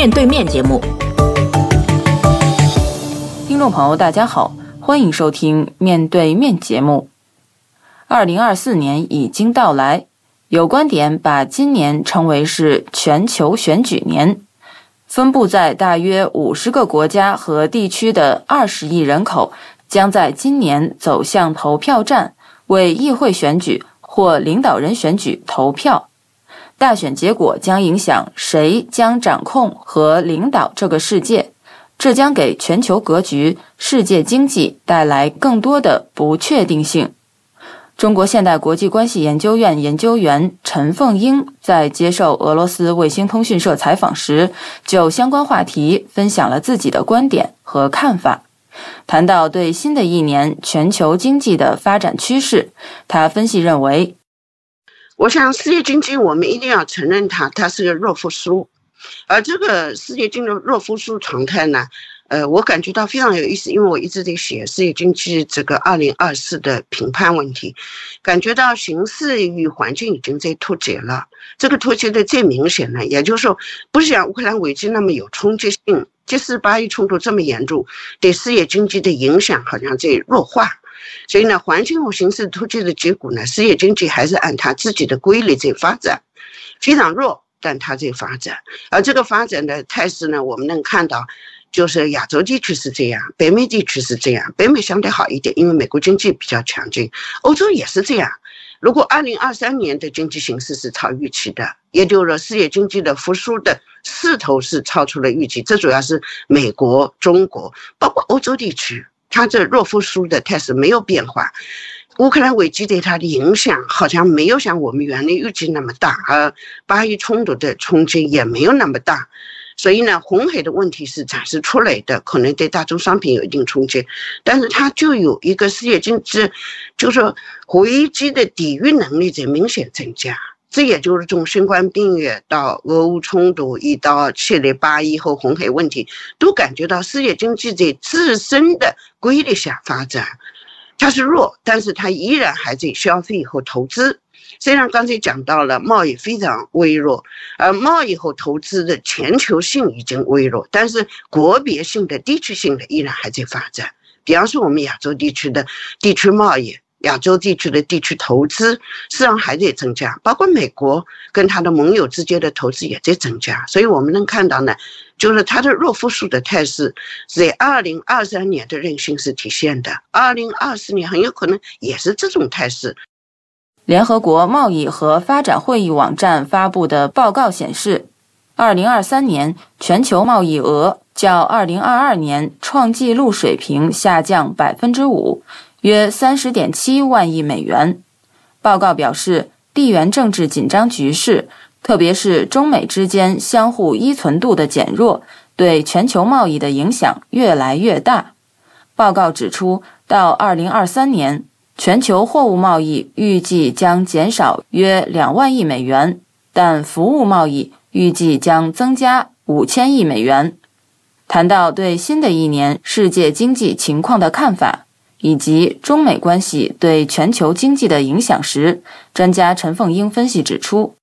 面对面节目。 听众朋友大家好，欢迎收听面对面节目。2024年已经到来，有观点把今年称为是全球选举年。分布在大约50个国家和地区的20亿人口将在今年走向投票站，为议会选举或领导人选举投票。大选结果将影响谁将掌控和领导这个世界，这将给全球格局、世界经济带来更多的不确定性。中国现代国际关系研究院研究员陈凤英在接受俄罗斯卫星通讯社采访时，就相关话题分享了自己的观点和看法。谈到对新的一年全球经济的发展趋势，他分析认为， 我想世界经济我们一定要承认它是个弱复苏，而这个世界经济弱复苏常态呢，我感觉到非常有意思，因为我一直在写世界经济这个2024的评判问题，感觉到形势与环境已经在脱节了。这个脱节的最明显呢，也就是说，不是像乌克兰危机那么有冲击性，即使巴以冲突这么严重，对世界经济的影响好像在弱化。所以呢，环境和形势脱节的结果呢，世界经济还是按它自己的规律在发展，非常弱，但它在发展。而这个发展的态势呢，我们能看到就是亚洲地区是这样，北美地区是这样，北美相对好一点，因为美国经济比较强劲，欧洲也是这样。如果2023年的经济形势是超预期的，也就是说世界经济的复苏的势头是超出了预期，这主要是美国、中国，包括欧洲地区，它这弱复苏的态势没有变化。乌克兰危机对它的影响好像没有像我们原来预计那么大，而巴以冲突的冲击也没有那么大。所以呢，红海的问题是展示出来的，可能对大宗商品有一定冲击，但是它就有一个世界经济，就是说危机的抵御能力在明显增加。这也就是从新冠病毒到俄乌冲突，一到切里巴以后红海问题，都感觉到世界经济在自身的规律下发展。它是弱，但是它依然还在消费和投资。虽然刚才讲到了贸易非常微弱，而贸易和投资的全球性已经微弱，但是国别性的、地区性的依然还在发展。比方说我们亚洲地区的地区贸易，亚洲地区的地区投资实际上还在增加，包括美国跟他的盟友之间的投资也在增加。所以我们能看到呢，就是它的弱复苏的态势在2023年的韧性是体现的，2024年很有可能也是这种态势。 联合国贸易和发展会议网站发布的报告显示，2023年全球贸易额较2022年创纪录水平下降 5%， 约 30.7 万亿美元。报告表示，地缘政治紧张局势，特别是中美之间相互依存度的减弱，对全球贸易的影响越来越大。报告指出，到2023年，全球货物贸易预计将减少约2万亿美元，但服务贸易预计将增加5000亿美元。谈到对新的一年世界经济情况的看法，以及中美关系对全球经济的影响时，专家陈凤英分析指出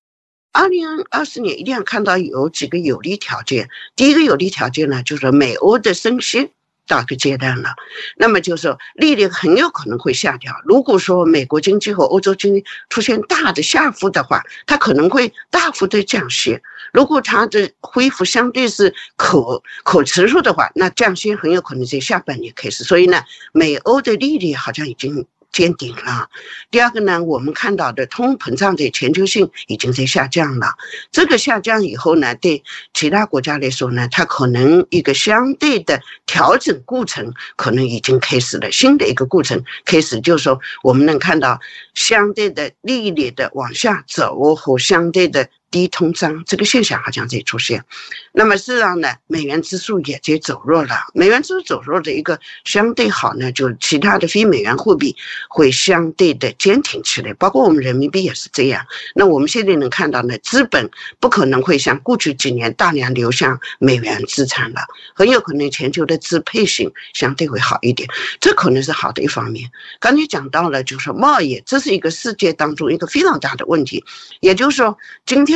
，2024年一定要看到有几个有利条件。第一个有利条件呢，就是美欧的升息到个阶段了，那么就是说利率很有可能会下调。如果说美国经济和欧洲经济出现大的下幅的话，它可能会大幅的降息。如果它的恢复相对是可持续的话，那降息很有可能在下半年开始。所以呢，美欧的利率好像已经见顶了。第二个呢，我们看到的通膨胀的全球性已经在下降了。这个下降以后呢，对其他国家来说呢，它可能一个相对的调整过程可能已经开始了，新的一个过程开始，就是说我们能看到相对的利率的往下走和相对的低通胀这个现象好像在出现。那么事实上呢，美元指数也在走弱了。美元指数走弱的一个相对好呢，就其他的非美元货币会相对的坚挺起来，包括我们人民币也是这样。那我们现在能看到呢，资本不可能会像过去几年大量流向美元资产了，很有可能全球的支配性相对会好一点，这可能是好的一方面。刚才讲到了就是贸易，这是一个世界当中一个非常大的问题，也就是说今天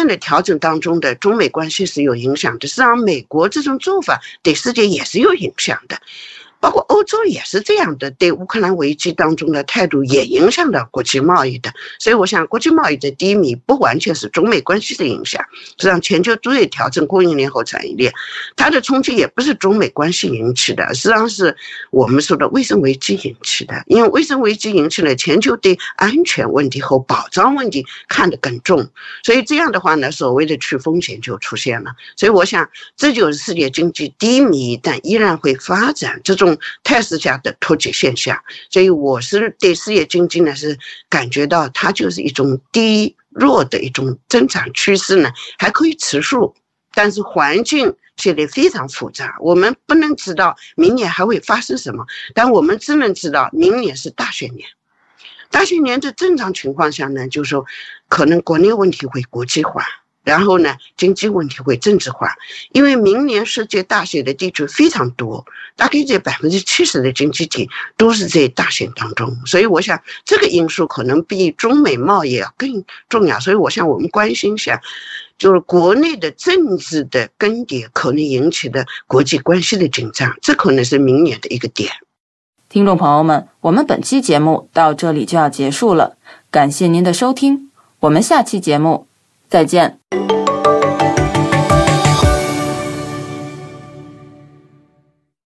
渐的调整当中的中美关系是有影响的，实际上美国这种做法对世界也是有影响的，包括欧洲也是这样的，对乌克兰危机当中的态度也影响到国际贸易的。所以我想国际贸易的低迷不完全是中美关系的影响，实际上全球都在调整供应链和产业链，它的冲击也不是中美关系引起的，实际上是我们说的卫生危机引起的。因为卫生危机引起了全球对安全问题和保障问题看得更重，所以这样的话呢，所谓的去风险就出现了。所以我想这就是世界经济低迷但依然会发展这种态势下的突击现象。所以我是对世界经济呢是感觉到它就是一种低弱的一种增长趋势呢，还可以持续，但是环境现在非常复杂，我们不能知道明年还会发生什么，但我们只能知道明年是大选年。大选年的正常情况下呢，就是说可能国内问题会国际化，然后呢经济问题会政治化，因为明年世界大选的地区非常多，大概在70%的经济体都是在大选当中，所以我想这个因素可能比中美贸易要更重要。所以我想我们关心一下，就是国内的政治的更迭可能引起的国际关系的紧张，这可能是明年的一个点。 听众朋友们，我们本期节目到这里就要结束了，感谢您的收听，我们下期节目再见。